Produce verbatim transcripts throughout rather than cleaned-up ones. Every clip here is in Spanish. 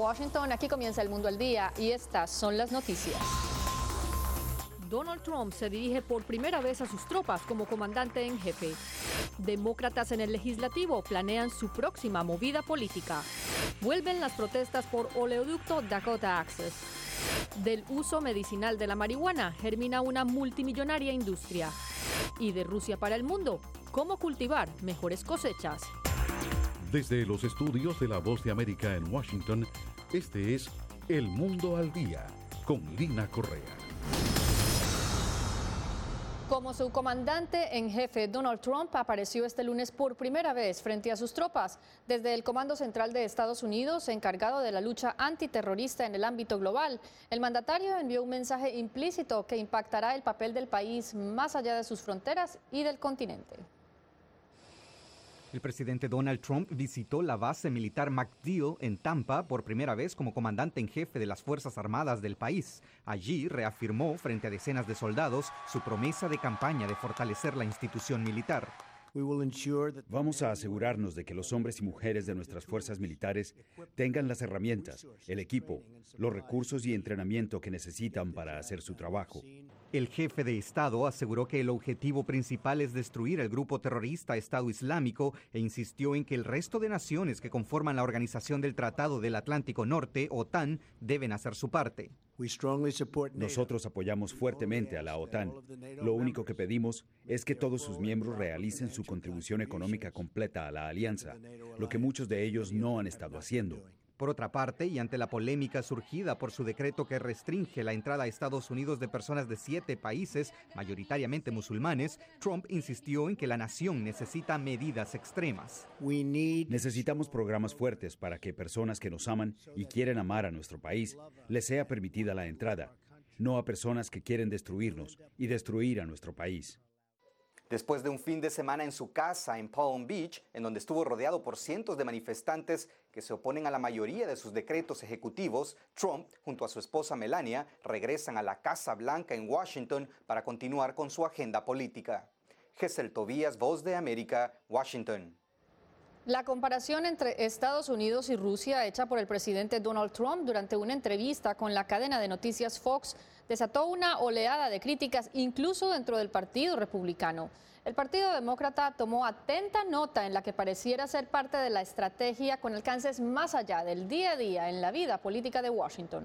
Washington, aquí comienza El Mundo al Día y estas son las noticias. Donald Trump se dirige por primera vez a sus tropas como comandante en jefe. Demócratas en el legislativo planean su próxima movida política. Vuelven las protestas por oleoducto Dakota Access. Del uso medicinal de la marihuana germina una multimillonaria industria. Y de Rusia para el mundo, ¿cómo cultivar mejores cosechas? Desde los estudios de La Voz de América en Washington, este es El Mundo al Día, con Lina Correa. Como su comandante en jefe, Donald Trump apareció este lunes por primera vez frente a sus tropas. Desde el Comando Central de Estados Unidos, encargado de la lucha antiterrorista en el ámbito global, el mandatario envió un mensaje implícito que impactará el papel del país más allá de sus fronteras y del continente. El presidente Donald Trump visitó la base militar MacDill en Tampa por primera vez como comandante en jefe de las Fuerzas Armadas del país. Allí reafirmó frente a decenas de soldados su promesa de campaña de fortalecer la institución militar. Vamos a asegurarnos de que los hombres y mujeres de nuestras fuerzas militares tengan las herramientas, el equipo, los recursos y entrenamiento que necesitan para hacer su trabajo. El jefe de Estado aseguró que el objetivo principal es destruir el grupo terrorista Estado Islámico e insistió en que el resto de naciones que conforman la Organización del Tratado del Atlántico Norte, OTAN, deben hacer su parte. Nosotros apoyamos fuertemente a la OTAN. Lo único que pedimos es que todos sus miembros realicen su contribución económica completa a la alianza, lo que muchos de ellos no han estado haciendo. Por otra parte, y ante la polémica surgida por su decreto que restringe la entrada a Estados Unidos de personas de siete países, mayoritariamente musulmanes, Trump insistió en que la nación necesita medidas extremas. Necesitamos programas fuertes para que personas que nos aman y quieren amar a nuestro país les sea permitida la entrada, no a personas que quieren destruirnos y destruir a nuestro país. Después de un fin de semana en su casa en Palm Beach, en donde estuvo rodeado por cientos de manifestantes que se oponen a la mayoría de sus decretos ejecutivos, Trump, junto a su esposa Melania, regresan a la Casa Blanca en Washington para continuar con su agenda política. Gesell Tobías, Voz de América, Washington. La comparación entre Estados Unidos y Rusia hecha por el presidente Donald Trump durante una entrevista con la cadena de noticias Fox desató una oleada de críticas incluso dentro del Partido Republicano. El Partido Demócrata tomó atenta nota en la que pareciera ser parte de la estrategia con alcances más allá del día a día en la vida política de Washington.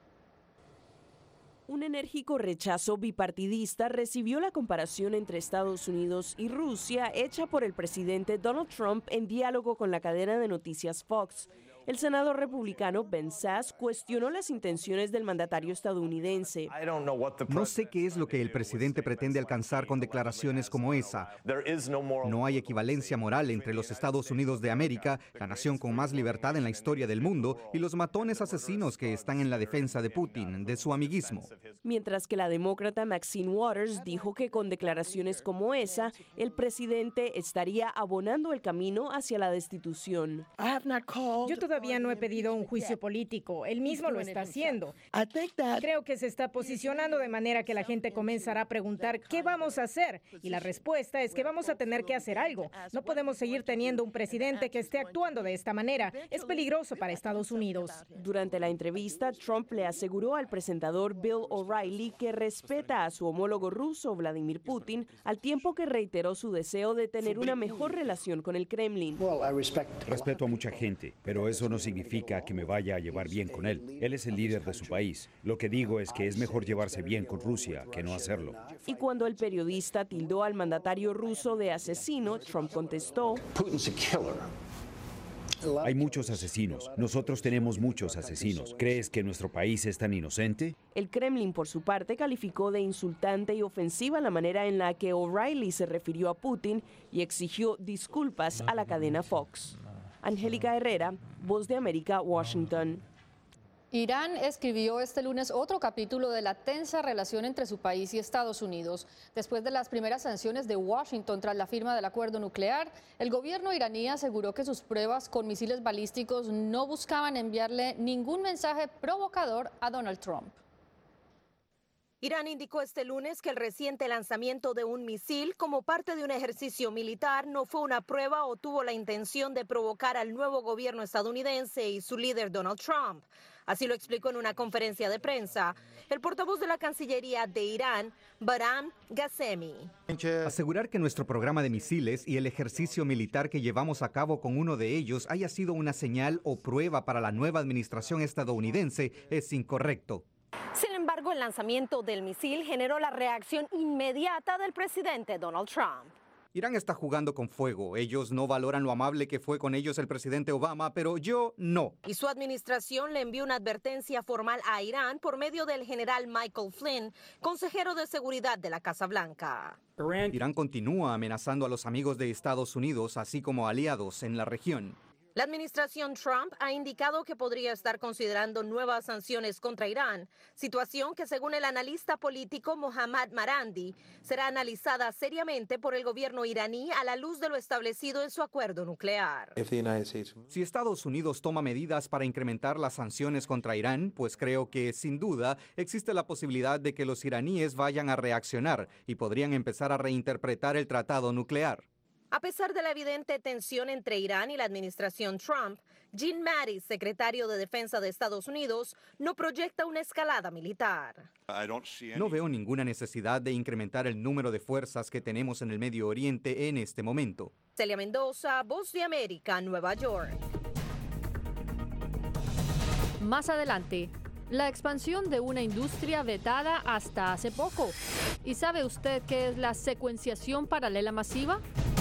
Un enérgico rechazo bipartidista recibió la comparación entre Estados Unidos y Rusia hecha por el presidente Donald Trump en diálogo con la cadena de noticias Fox. El senador republicano Ben Sasse cuestionó las intenciones del mandatario estadounidense. No sé qué es lo que el presidente pretende alcanzar con declaraciones como esa. No hay equivalencia moral entre los Estados Unidos de América, la nación con más libertad en la historia del mundo, y los matones asesinos que están en la defensa de Putin, de su amiguismo. Mientras que la demócrata Maxine Waters dijo que con declaraciones como esa, el presidente estaría abonando el camino hacia la destitución. Yo todavía no he pedido un juicio político, él mismo lo está haciendo. Creo que se está posicionando de manera que la gente comenzará a preguntar ¿qué vamos a hacer? Y la respuesta es que vamos a tener que hacer algo. No podemos seguir teniendo un presidente que esté actuando de esta manera. Es peligroso para Estados Unidos. Durante la entrevista, Trump le aseguró al presentador Bill O'Reilly que respeta a su homólogo ruso Vladimir Putin, al tiempo que reiteró su deseo de tener una mejor relación con el Kremlin. Respeto a mucha gente, pero eso no significa que me vaya a llevar bien con él. Él es el líder de su país. Lo que digo es que es mejor llevarse bien con Rusia que no hacerlo. Y cuando el periodista tildó al mandatario ruso de asesino, Trump contestó: Hay muchos asesinos. Nosotros tenemos muchos asesinos. ¿Crees que nuestro país es tan inocente? El Kremlin, por su parte, calificó de insultante y ofensiva la manera en la que O'Reilly se refirió a Putin y exigió disculpas a la cadena Fox. Angélica Herrera, Voz de América, Washington. Irán escribió este lunes otro capítulo de la tensa relación entre su país y Estados Unidos. Después de las primeras sanciones de Washington tras la firma del acuerdo nuclear, el gobierno iraní aseguró que sus pruebas con misiles balísticos no buscaban enviarle ningún mensaje provocador a Donald Trump. Irán indicó este lunes que el reciente lanzamiento de un misil como parte de un ejercicio militar no fue una prueba o tuvo la intención de provocar al nuevo gobierno estadounidense y su líder Donald Trump. Así lo explicó en una conferencia de prensa el portavoz de la Cancillería de Irán, Bahram Ghasemi. Asegurar que nuestro programa de misiles y el ejercicio militar que llevamos a cabo con uno de ellos haya sido una señal o prueba para la nueva administración estadounidense es incorrecto. Sin embargo, el lanzamiento del misil generó la reacción inmediata del presidente Donald Trump. Irán está jugando con fuego. Ellos no valoran lo amable que fue con ellos el presidente Obama, pero yo no. Y su administración le envió una advertencia formal a Irán por medio del general Michael Flynn, consejero de seguridad de la Casa Blanca. Irán continúa amenazando a los amigos de Estados Unidos, así como aliados en la región. La administración Trump ha indicado que podría estar considerando nuevas sanciones contra Irán, situación que según el analista político Mohammad Marandi será analizada seriamente por el gobierno iraní a la luz de lo establecido en su acuerdo nuclear. Si Estados Unidos toma medidas para incrementar las sanciones contra Irán, pues creo que sin duda existe la posibilidad de que los iraníes vayan a reaccionar y podrían empezar a reinterpretar el tratado nuclear. A pesar de la evidente tensión entre Irán y la administración Trump, Jim Mattis, secretario de Defensa de Estados Unidos, no proyecta una escalada militar. No veo ninguna necesidad de incrementar el número de fuerzas que tenemos en el Medio Oriente en este momento. Celia Mendoza, Voz de América, Nueva York. Más adelante, la expansión de una industria vetada hasta hace poco. ¿Y sabe usted qué es la secuenciación paralela masiva?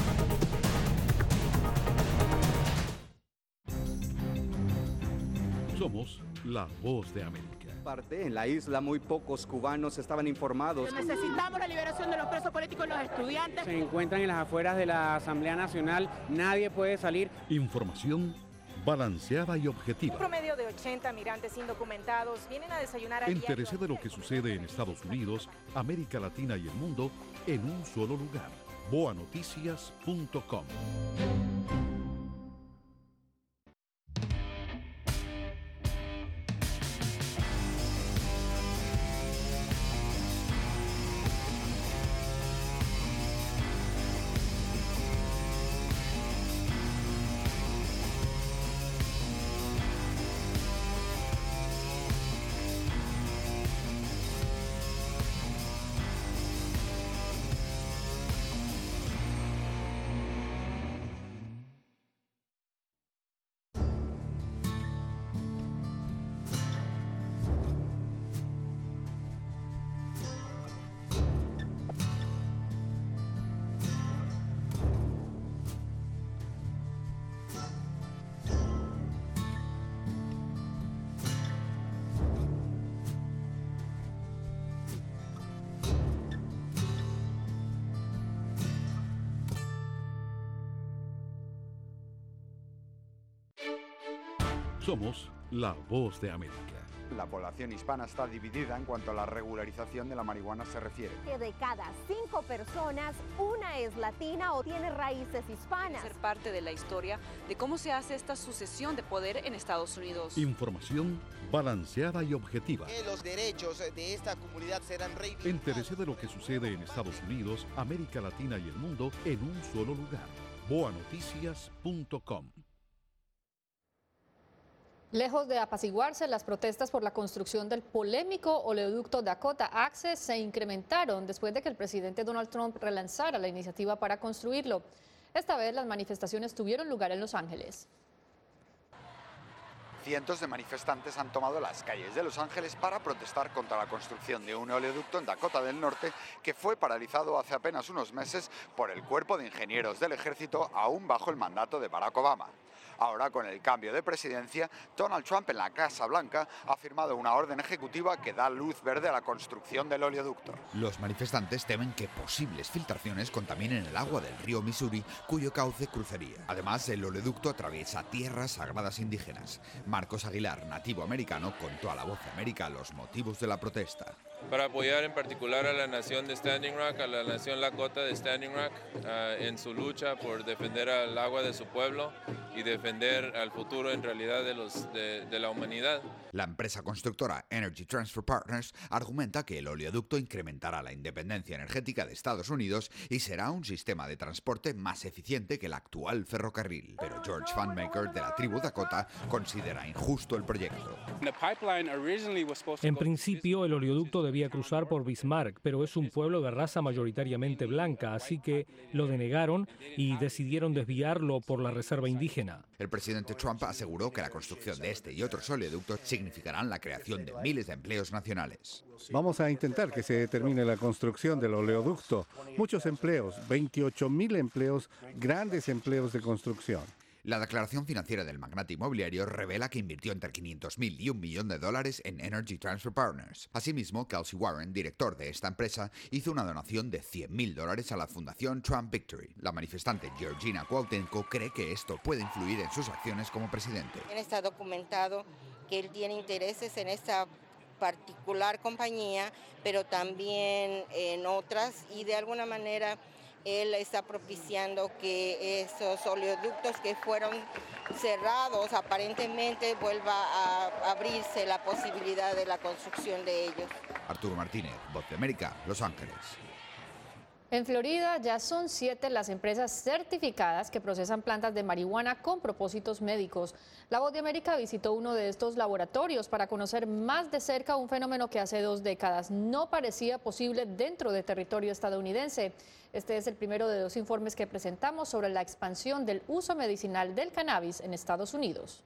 Somos la Voz de América. Parte en la isla muy pocos cubanos estaban informados. Necesitamos la liberación de los presos políticos y los estudiantes. Se encuentran en las afueras de la Asamblea Nacional, nadie puede salir. Información balanceada y objetiva. Un promedio de ochenta migrantes indocumentados vienen a desayunar a Entérese de lo que sucede en Estados Unidos, América Latina y el mundo en un solo lugar. boa noticias punto com. Somos la Voz de América. La población hispana está dividida en cuanto a la regularización de la marihuana se refiere. Que de cada cinco personas, una es latina o tiene raíces hispanas. Ser parte de la historia de cómo se hace esta sucesión de poder en Estados Unidos. Información balanceada y objetiva. Que los derechos de esta comunidad serán reivindicados. Entérese de lo que sucede en Estados Unidos, América Latina y el mundo en un solo lugar. boa noticias punto com. Lejos de apaciguarse, las protestas por la construcción del polémico oleoducto Dakota Access se incrementaron después de que el presidente Donald Trump relanzara la iniciativa para construirlo. Esta vez las manifestaciones tuvieron lugar en Los Ángeles. Cientos de manifestantes han tomado las calles de Los Ángeles para protestar contra la construcción de un oleoducto en Dakota del Norte que fue paralizado hace apenas unos meses por el Cuerpo de Ingenieros del Ejército, aún bajo el mandato de Barack Obama. Ahora, con el cambio de presidencia, Donald Trump en la Casa Blanca ha firmado una orden ejecutiva que da luz verde a la construcción del oleoducto. Los manifestantes temen que posibles filtraciones contaminen el agua del río Missouri, cuyo cauce cruzaría. Además, el oleoducto atraviesa tierras sagradas indígenas. Marcos Aguilar, nativo americano, contó a La Voz de América los motivos de la protesta. Para apoyar en particular a la nación de Standing Rock, a la nación Lakota de Standing Rock, uh, en su lucha por defender el agua de su pueblo y defender al futuro en realidad de, los, de, de la humanidad. La empresa constructora Energy Transfer Partners argumenta que el oleoducto incrementará la independencia energética de Estados Unidos y será un sistema de transporte más eficiente que el actual ferrocarril. Pero George Funmaker, de la tribu Dakota, considera injusto el proyecto. En principio, el oleoducto debía cruzar por Bismarck, pero es un pueblo de raza mayoritariamente blanca, así que lo denegaron y decidieron desviarlo por la reserva indígena. El presidente Trump aseguró que la construcción de este y otros oleoductos significarán la creación de miles de empleos nacionales. Vamos a intentar que se termine la construcción del oleoducto. Muchos empleos, veintiocho mil empleos, grandes empleos de construcción. La declaración financiera del magnate inmobiliario revela que invirtió entre quinientos mil y un millón de dólares en Energy Transfer Partners. Asimismo, Kelsey Warren, director de esta empresa, hizo una donación de cien mil dólares a la fundación Trump Victory. La manifestante Georgina Kowaltenko cree que esto puede influir en sus acciones como presidente. Está documentado que él tiene intereses en esta particular compañía, pero también en otras, y de alguna manera él está propiciando que esos oleoductos que fueron cerrados aparentemente vuelva a abrirse la posibilidad de la construcción de ellos. Arturo Martínez, Voz de América, Los Ángeles. En Florida ya son siete las empresas certificadas que procesan plantas de marihuana con propósitos médicos. La Voz de América visitó uno de estos laboratorios para conocer más de cerca un fenómeno que hace dos décadas no parecía posible dentro de territorio estadounidense. Este es el primero de dos informes que presentamos sobre la expansión del uso medicinal del cannabis en Estados Unidos.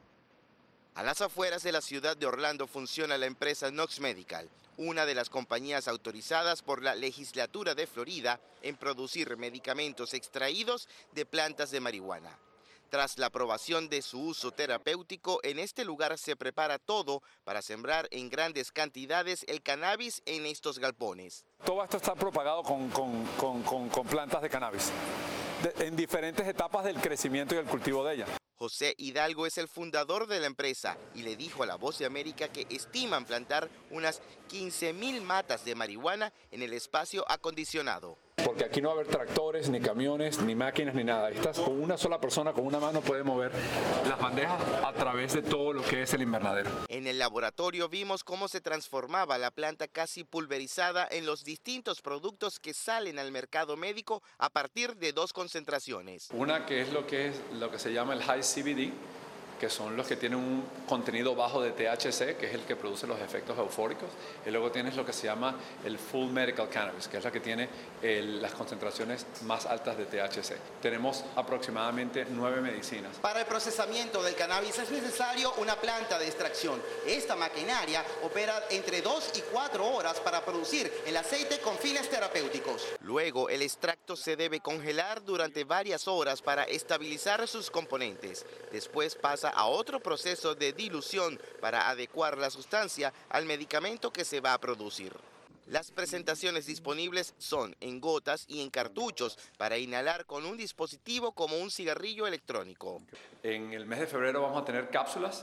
A las afueras de la ciudad de Orlando funciona la empresa Knox Medical, una de las compañías autorizadas por la legislatura de Florida en producir medicamentos extraídos de plantas de marihuana. Tras la aprobación de su uso terapéutico, en este lugar se prepara todo para sembrar en grandes cantidades el cannabis en estos galpones. Todo esto está propagado con, con, con, con, con plantas de cannabis, de, en diferentes etapas del crecimiento y el cultivo de ellas. José Hidalgo es el fundador de la empresa y le dijo a La Voz de América que estiman plantar unas quince mil matas de marihuana en el espacio acondicionado. Porque aquí no va a haber tractores, ni camiones, ni máquinas, ni nada. Estás con una sola persona, con una mano, puede mover las bandejas a través de todo lo que es el invernadero. En el laboratorio vimos cómo se transformaba la planta casi pulverizada en los distintos productos que salen al mercado médico a partir de dos concentraciones. Una que es lo que, es, lo que se llama el High C B D, que son los que tienen un contenido bajo de T H C, que es el que produce los efectos eufóricos, y luego tienes lo que se llama el Full Medical Cannabis, que es la que tiene el, las concentraciones más altas de T H C. Tenemos aproximadamente nueve medicinas. Para el procesamiento del cannabis es necesario una planta de extracción. Esta maquinaria opera entre dos y cuatro horas para producir el aceite con fines terapéuticos. Luego, el extracto se debe congelar durante varias horas para estabilizar sus componentes. Después pasa a otro proceso de dilución para adecuar la sustancia al medicamento que se va a producir. Las presentaciones disponibles son en gotas y en cartuchos para inhalar con un dispositivo como un cigarrillo electrónico. En el mes de febrero vamos a tener cápsulas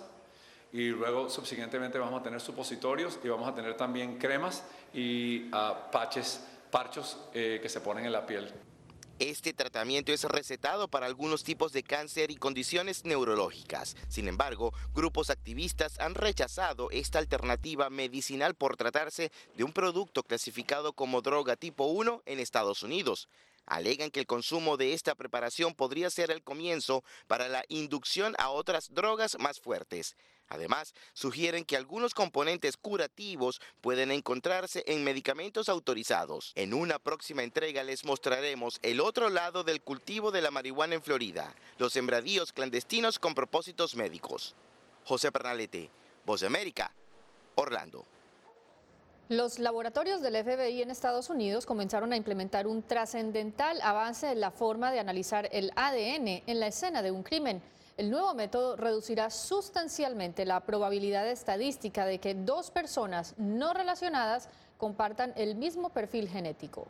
y luego subsiguientemente vamos a tener supositorios y vamos a tener también cremas y uh, patches, parchos eh, que se ponen en la piel. Este tratamiento es recetado para algunos tipos de cáncer y condiciones neurológicas. Sin embargo, grupos activistas han rechazado esta alternativa medicinal por tratarse de un producto clasificado como droga tipo uno en Estados Unidos. Alegan que el consumo de esta preparación podría ser el comienzo para la inducción a otras drogas más fuertes. Además, sugieren que algunos componentes curativos pueden encontrarse en medicamentos autorizados. En una próxima entrega les mostraremos el otro lado del cultivo de la marihuana en Florida, los sembradíos clandestinos con propósitos médicos. José Pernalete, Voz de América, Orlando. Los laboratorios del F B I en Estados Unidos comenzaron a implementar un trascendental avance en la forma de analizar el A D N en la escena de un crimen. El nuevo método reducirá sustancialmente la probabilidad estadística de que dos personas no relacionadas compartan el mismo perfil genético.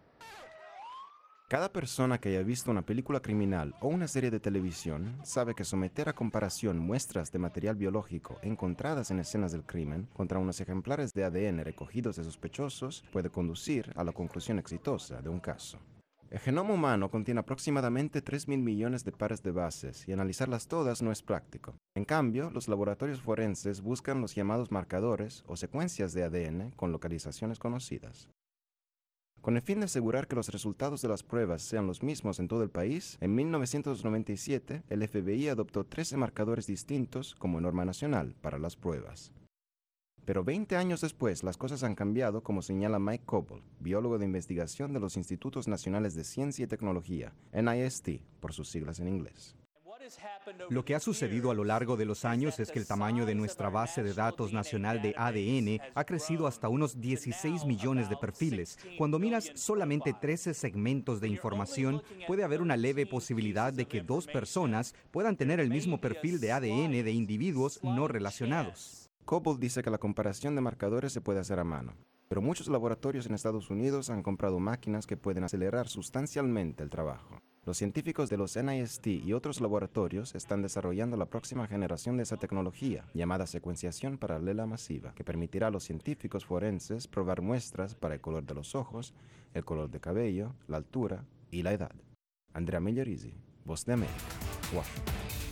Cada persona que haya visto una película criminal o una serie de televisión sabe que someter a comparación muestras de material biológico encontradas en escenas del crimen contra unos ejemplares de A D N recogidos de sospechosos puede conducir a la conclusión exitosa de un caso. El genoma humano contiene aproximadamente tres mil millones de pares de bases y analizarlas todas no es práctico. En cambio, los laboratorios forenses buscan los llamados marcadores o secuencias de A D N con localizaciones conocidas. Con el fin de asegurar que los resultados de las pruebas sean los mismos en todo el país, en mil novecientos noventa y siete el F B I adoptó trece marcadores distintos como norma nacional para las pruebas. Pero veinte años después, las cosas han cambiado, como señala Mike Coble, biólogo de investigación de los Institutos Nacionales de Ciencia y Tecnología, N I S T, por sus siglas en inglés. Lo que ha sucedido a lo largo de los años es que el tamaño de nuestra base de datos nacional de A D N ha crecido hasta unos dieciséis millones de perfiles. Cuando miras solamente trece segmentos de información, puede haber una leve posibilidad de que dos personas puedan tener el mismo perfil de A D N de individuos no relacionados. Coble dice que la comparación de marcadores se puede hacer a mano, pero muchos laboratorios en Estados Unidos han comprado máquinas que pueden acelerar sustancialmente el trabajo. Los científicos de los N I S T y otros laboratorios están desarrollando la próxima generación de esa tecnología, llamada secuenciación paralela masiva, que permitirá a los científicos forenses probar muestras para el color de los ojos, el color de cabello, la altura y la edad. Andrea Migliorisi, Voz de América, Washington.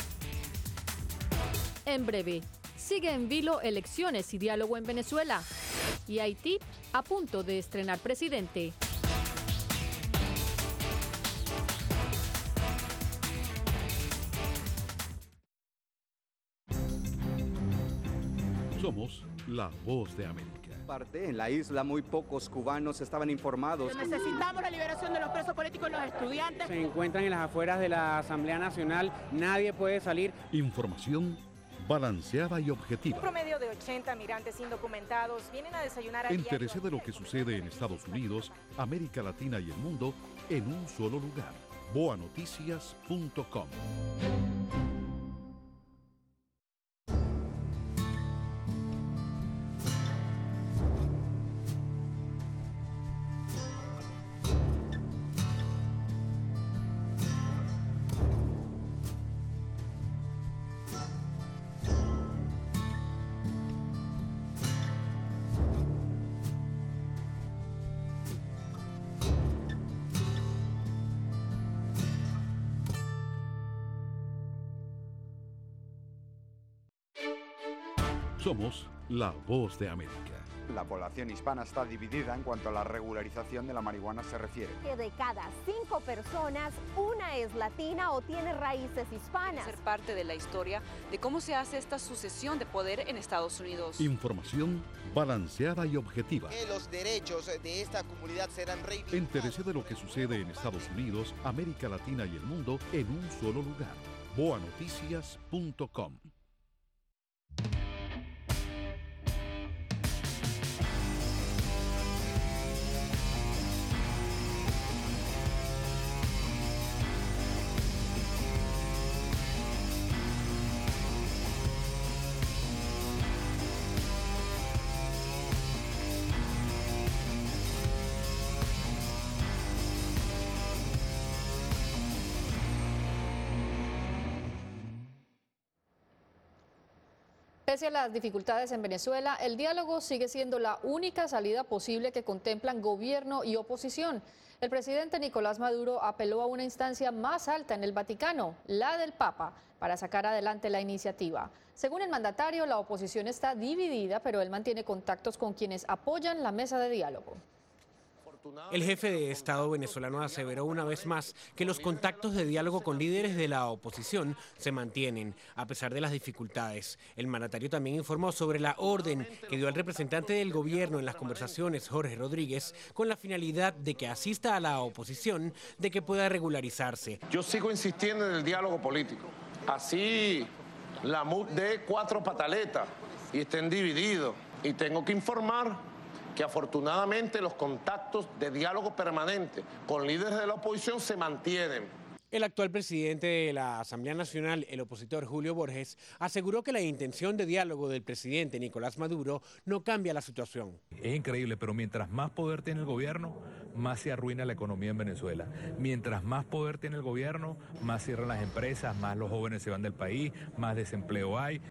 En breve, sigue en vilo elecciones y diálogo en Venezuela. Y Haití a punto de estrenar presidente. Somos la Voz de América. Parte en la isla muy pocos cubanos estaban informados. Necesitamos la liberación de los presos políticos y los estudiantes. Se encuentran en las afueras de la Asamblea Nacional, nadie puede salir. Información balanceada y objetiva. Un promedio de ochenta migrantes indocumentados vienen a desayunar a Entérese de lo que sucede en Estados Unidos, América Latina y el mundo en un solo lugar. boa noticias punto com. Somos la Voz de América. La población hispana está dividida en cuanto a la regularización de la marihuana se refiere. Que de cada cinco personas, una es latina o tiene raíces hispanas. Ser parte de la historia de cómo se hace esta sucesión de poder en Estados Unidos. Información balanceada y objetiva. Que los derechos de esta comunidad serán reivindicados. Entérese de lo que sucede en Estados Unidos, América Latina y el mundo en un solo lugar. boa noticias punto com. Pese a las dificultades en Venezuela, el diálogo sigue siendo la única salida posible que contemplan gobierno y oposición. El presidente Nicolás Maduro apeló a una instancia más alta en el Vaticano, la del Papa, para sacar adelante la iniciativa. Según el mandatario, la oposición está dividida, pero él mantiene contactos con quienes apoyan la mesa de diálogo. El jefe de Estado venezolano aseveró una vez más que los contactos de diálogo con líderes de la oposición se mantienen, a pesar de las dificultades. El mandatario también informó sobre la orden que dio al representante del gobierno en las conversaciones, Jorge Rodríguez, con la finalidad de que asista a la oposición de que pueda regularizarse. Yo sigo insistiendo en el diálogo político. Así la M U dé cuatro pataletas y estén divididos. Y tengo que informar que afortunadamente los contactos de diálogo permanente con líderes de la oposición se mantienen. El actual presidente de la Asamblea Nacional, el opositor Julio Borges, aseguró que la intención de diálogo del presidente Nicolás Maduro no cambia la situación. Es increíble, pero mientras más poder tiene el gobierno, más se arruina la economía en Venezuela. Mientras más poder tiene el gobierno, más cierran las empresas, más los jóvenes se van del país, más desempleo hay.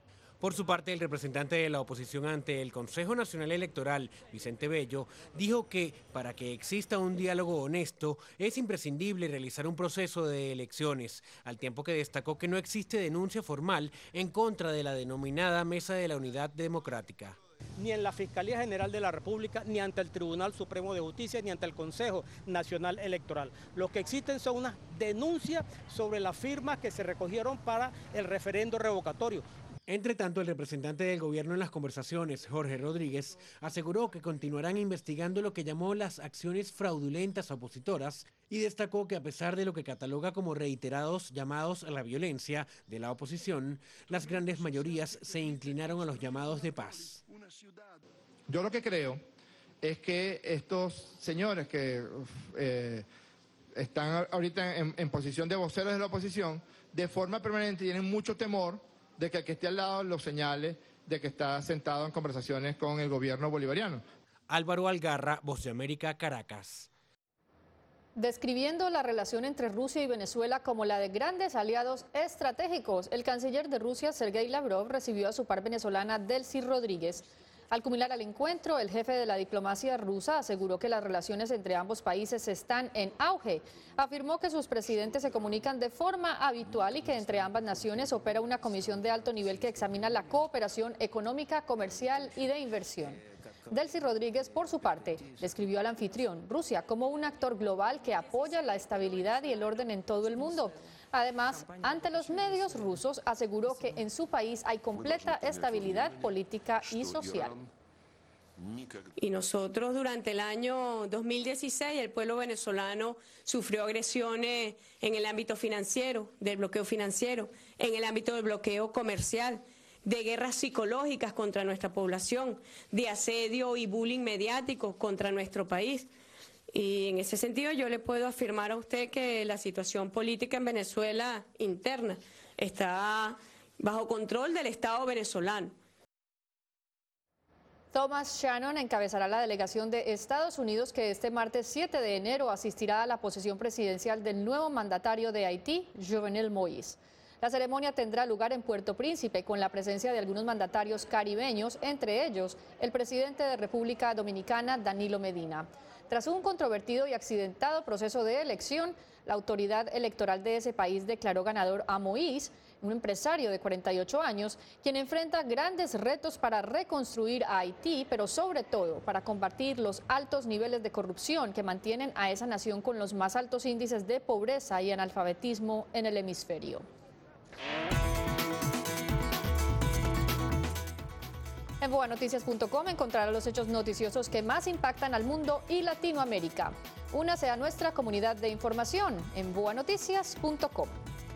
Por su parte, el representante de la oposición ante el Consejo Nacional Electoral, Vicente Bello, dijo que para que exista un diálogo honesto es imprescindible realizar un proceso de elecciones, al tiempo que destacó que no existe denuncia formal en contra de la denominada Mesa de la Unidad Democrática. Ni en la Fiscalía General de la República, ni ante el Tribunal Supremo de Justicia, ni ante el Consejo Nacional Electoral. Lo que existen son unas denuncias sobre las firmas que se recogieron para el referendo revocatorio. Entre tanto, el representante del gobierno en las conversaciones, Jorge Rodríguez, aseguró que continuarán investigando lo que llamó las acciones fraudulentas opositoras y destacó que a pesar de lo que cataloga como reiterados llamados a la violencia de la oposición, las grandes mayorías se inclinaron a los llamados de paz. Yo lo que creo es que estos señores que eh, están ahorita en, en posición de voceros de la oposición, de forma permanente tienen mucho temor de que el que esté al lado lo señale de que está sentado en conversaciones con el gobierno bolivariano. Álvaro Algarra, Voz de América, Caracas. Describiendo la relación entre Rusia y Venezuela como la de grandes aliados estratégicos, el canciller de Rusia, Sergei Lavrov, recibió a su par venezolana, Delcy Rodríguez. Al culminar el encuentro, el jefe de la diplomacia rusa aseguró que las relaciones entre ambos países están en auge. Afirmó que sus presidentes se comunican de forma habitual y que entre ambas naciones opera una comisión de alto nivel que examina la cooperación económica, comercial y de inversión. Delcy Rodríguez, por su parte, describió al anfitrión, Rusia, como un actor global que apoya la estabilidad y el orden en todo el mundo. Además, ante los medios rusos, aseguró que en su país hay completa estabilidad política y social. Y nosotros durante el año dos mil dieciséis, el pueblo venezolano sufrió agresiones en el ámbito financiero, del bloqueo financiero, en el ámbito del bloqueo comercial, de guerras psicológicas contra nuestra población, de asedio y bullying mediático contra nuestro país. Y en ese sentido yo le puedo afirmar a usted que la situación política en Venezuela interna está bajo control del Estado venezolano. Thomas Shannon encabezará la delegación de Estados Unidos que este martes siete de enero asistirá a la posesión presidencial del nuevo mandatario de Haití, Jovenel Moïse. La ceremonia tendrá lugar en Puerto Príncipe con la presencia de algunos mandatarios caribeños, entre ellos el presidente de República Dominicana, Danilo Medina. Tras un controvertido y accidentado proceso de elección, la autoridad electoral de ese país declaró ganador a Moïse, un empresario de cuarenta y ocho años, quien enfrenta grandes retos para reconstruir a Haití, pero sobre todo para combatir los altos niveles de corrupción que mantienen a esa nación con los más altos índices de pobreza y analfabetismo en el hemisferio. En boa noticias punto com encontrará los hechos noticiosos que más impactan al mundo y Latinoamérica. Únase a nuestra comunidad de información en boa noticias punto com.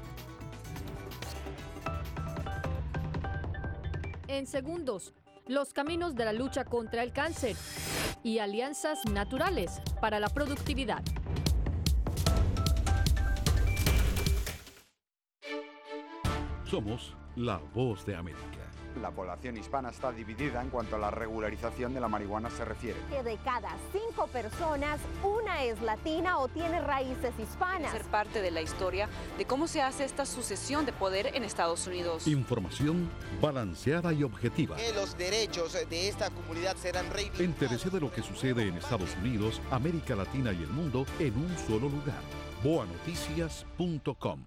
En segundos, los caminos de la lucha contra el cáncer y alianzas naturales para la productividad. Somos la Voz de América. La población hispana está dividida en cuanto a la regularización de la marihuana se refiere. Que de cada cinco personas, una es latina o tiene raíces hispanas. Ser parte de la historia de cómo se hace esta sucesión de poder en Estados Unidos. Información balanceada y objetiva. Que los derechos de esta comunidad serán reivindicados. Entérese de lo que sucede en Estados Unidos, América Latina y el mundo en un solo lugar. boa noticias punto com.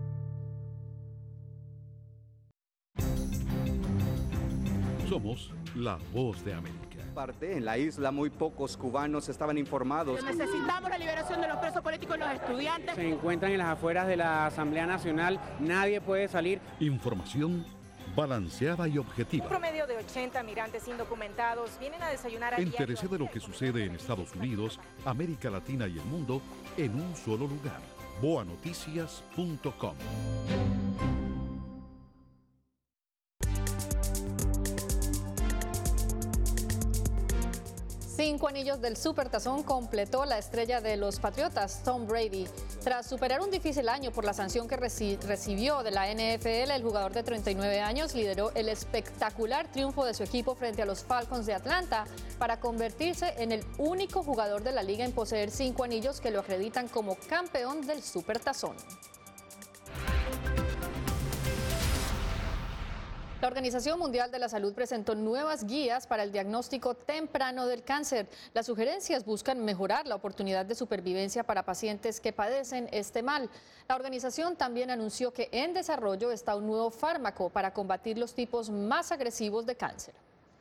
Somos La Voz de América. Parte, en la isla muy pocos cubanos estaban informados. Necesitamos la liberación de los presos políticos y los estudiantes. Se encuentran en las afueras de la Asamblea Nacional, nadie puede salir. Información balanceada y objetiva. Un promedio de ochenta migrantes indocumentados vienen a desayunar a Entérese de lo que sucede en Estados Unidos, América Latina y el mundo en un solo lugar. boa noticias punto com. Cinco anillos del Supertazón completó la estrella de los Patriotas, Tom Brady. Tras superar un difícil año por la sanción que reci- recibió de la N F L, el jugador de treinta y nueve años lideró el espectacular triunfo de su equipo frente a los Falcons de Atlanta para convertirse en el único jugador de la liga en poseer cinco anillos que lo acreditan como campeón del Supertazón. La Organización Mundial de la Salud presentó nuevas guías para el diagnóstico temprano del cáncer. Las sugerencias buscan mejorar la oportunidad de supervivencia para pacientes que padecen este mal. La organización también anunció que en desarrollo está un nuevo fármaco para combatir los tipos más agresivos de cáncer.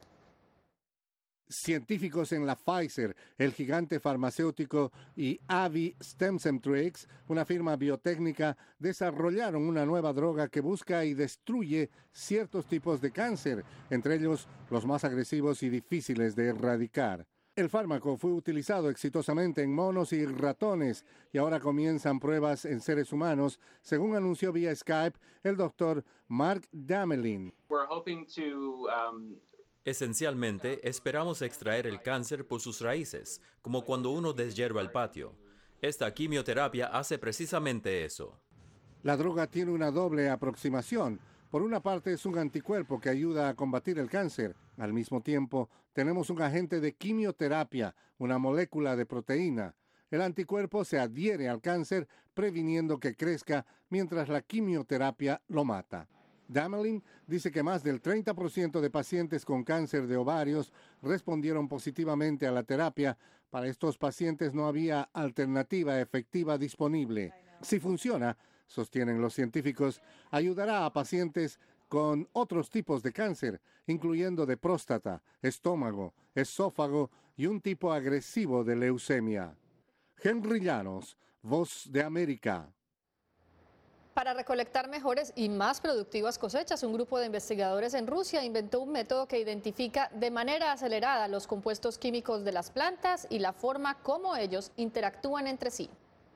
Científicos en la Pfizer, el gigante farmacéutico, y Avi Stemcentrx, una firma biotécnica, desarrollaron una nueva droga que busca y destruye ciertos tipos de cáncer, entre ellos los más agresivos y difíciles de erradicar. El fármaco fue utilizado exitosamente en monos y ratones y ahora comienzan pruebas en seres humanos, según anunció vía Skype el doctor Mark Damelin. We're hoping to, um... Esencialmente, esperamos extraer el cáncer por sus raíces, como cuando uno deshierva el patio. Esta quimioterapia hace precisamente eso. La droga tiene una doble aproximación. Por una parte, es un anticuerpo que ayuda a combatir el cáncer. Al mismo tiempo, tenemos un agente de quimioterapia, una molécula de proteína. El anticuerpo se adhiere al cáncer, previniendo que crezca, mientras la quimioterapia lo mata. Damelin dice que más del treinta por ciento de pacientes con cáncer de ovarios respondieron positivamente a la terapia. Para estos pacientes no había alternativa efectiva disponible. Si funciona, sostienen los científicos, ayudará a pacientes con otros tipos de cáncer, incluyendo de próstata, estómago, esófago y un tipo agresivo de leucemia. Henry Llanos, Voz de América. Para recolectar mejores y más productivas cosechas, un grupo de investigadores en Rusia inventó un método que identifica de manera acelerada los compuestos químicos de las plantas y la forma como ellos interactúan entre sí.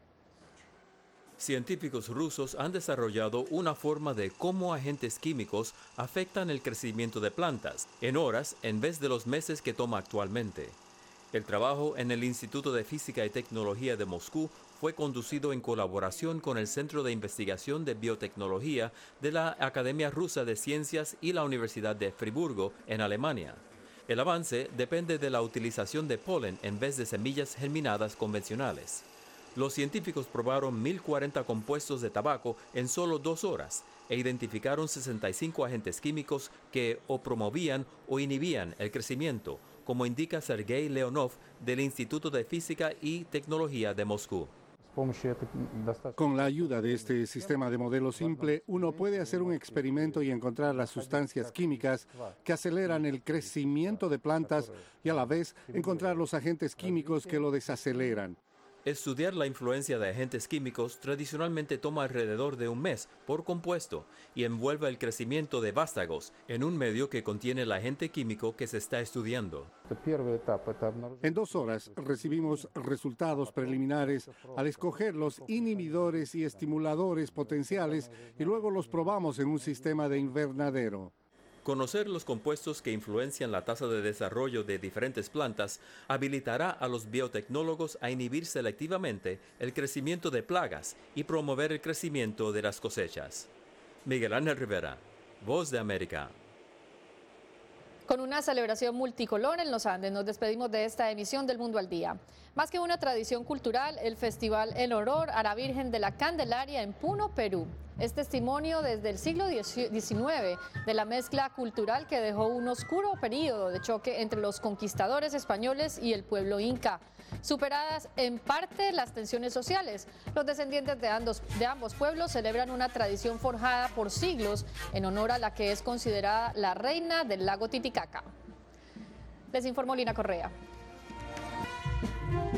Científicos rusos han desarrollado una forma de cómo agentes químicos afectan el crecimiento de plantas, en horas en vez de los meses que toma actualmente. El trabajo en el Instituto de Física y Tecnología de Moscú fue conducido en colaboración con el Centro de Investigación de Biotecnología de la Academia Rusa de Ciencias y la Universidad de Friburgo, en Alemania. El avance depende de la utilización de polen en vez de semillas germinadas convencionales. Los científicos probaron mil cuarenta compuestos de tabaco en solo dos horas e identificaron sesenta y cinco agentes químicos que o promovían o inhibían el crecimiento, como indica Sergei Leonov del Instituto de Física y Tecnología de Moscú. Con la ayuda de este sistema de modelo simple, uno puede hacer un experimento y encontrar las sustancias químicas que aceleran el crecimiento de plantas y a la vez encontrar los agentes químicos que lo desaceleran. Estudiar la influencia de agentes químicos tradicionalmente toma alrededor de un mes por compuesto y envuelve el crecimiento de vástagos en un medio que contiene el agente químico que se está estudiando. En dos horas recibimos resultados preliminares al escoger los inhibidores y estimuladores potenciales y luego los probamos en un sistema de invernadero. Conocer los compuestos que influencian la tasa de desarrollo de diferentes plantas habilitará a los biotecnólogos a inhibir selectivamente el crecimiento de plagas y promover el crecimiento de las cosechas. Miguel Ángel Rivera, Voz de América. Con una celebración multicolor en los Andes, nos despedimos de esta emisión del Mundo al Día. Más que una tradición cultural, el festival en honor a la Virgen de la Candelaria en Puno, Perú, es testimonio desde el siglo diecinueve de la mezcla cultural que dejó un oscuro periodo de choque entre los conquistadores españoles y el pueblo inca. Superadas en parte las tensiones sociales, los descendientes de ambos, de ambos pueblos celebran una tradición forjada por siglos en honor a la que es considerada la reina del lago Titicaca. Les informó Lina Correa.